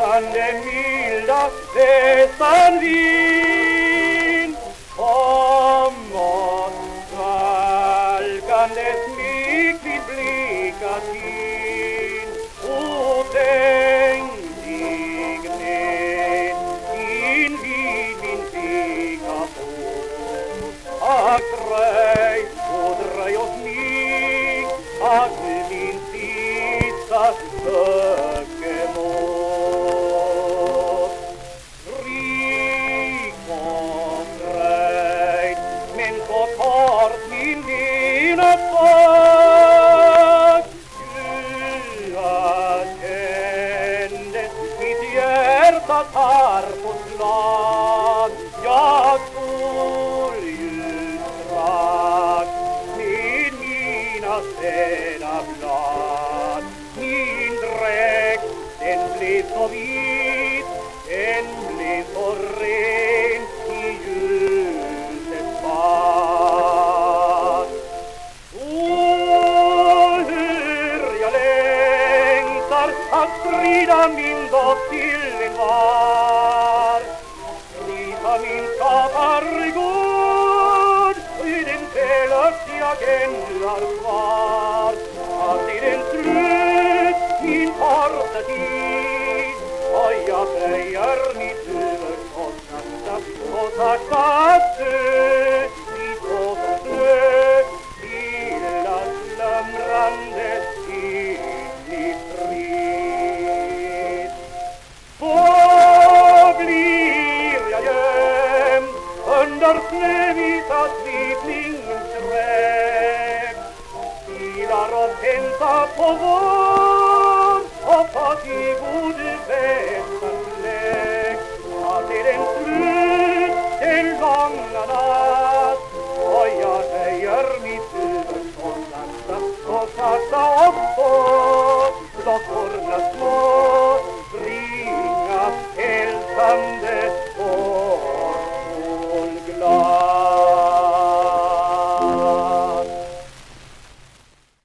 Rykande milda västanvind och svalkande smyg vid blickar tin och tänk dig ned invid min fika på att dröj och smyg att min sista ökemål rik och fröjd men så tar min dina tag jag kände mitt hjärta tar på slag jag står ju strax med mina säda blad min dräkt den blev så vit den blev så ren i ljusets bad. Hur jag längtar att sprida min doft till en var sprida min skapargård i den fällöst jag ännu har kvar att i den slut min korta tid och jag böjer mitt huvud och sakta dö vid båtens dö stilla slumrande i frid. Så blir jag gömd under snövita slipningens träd stilar och väntar på vår och fast i god västan